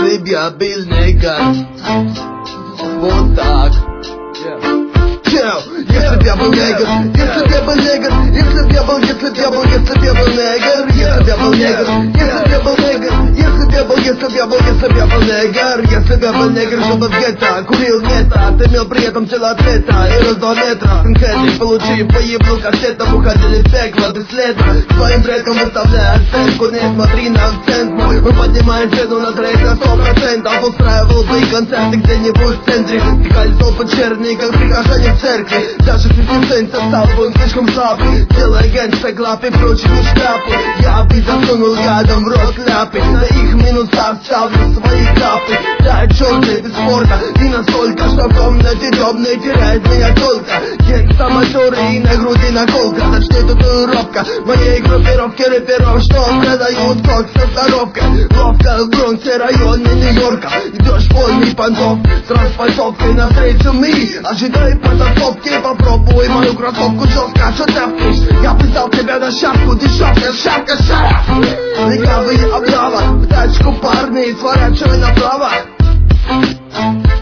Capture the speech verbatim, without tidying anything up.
если б я был негр. Вот так. Если б я был негр, если б я был негр, если б я был, если б я был, если б я был негр, если б я был негр, если б я был негр, если б я был, если б я был, если б я был негр, если б я был негр, чтобы в гетто курил мета, имел при этом тело ответа и рост два метра. Хэнди, получив поеблу кассетом, уходили в пекло бесследно. Своим предкам выставляя оценку, не смотри на акцент мой. Мы поднимаем цену на трек на сто процентов. Устраивал бы и концерты где-нибудь в центре. И кольцо по черни, как прихожане в церкви. Даже пятьдесят центов стал бы он слишком слабый. Делая гэнгста глав и прочие шляпы. Я бы засунул ядом в рот кляпы. На их минусах ставлю свои капы. Да, черный бесспорно, и настолько, что в комнате темной теряет меня только. Гэнгста матерый и на груди наколка. Точнее татуировка моей группировки рэперов, что продают кок со здоровкой. Ловко в Бронксе, районе Нью-Йорка. Идешь вольный понтов с распальцовкой навстречу ми. Ожидай потасовки, попробуй мою кроссовку жестко. Что тявкаешь? Я взял тебя на шапку, дешевка, шапка, шапка. Легавые облава, в тачку парни, сворачивай направо.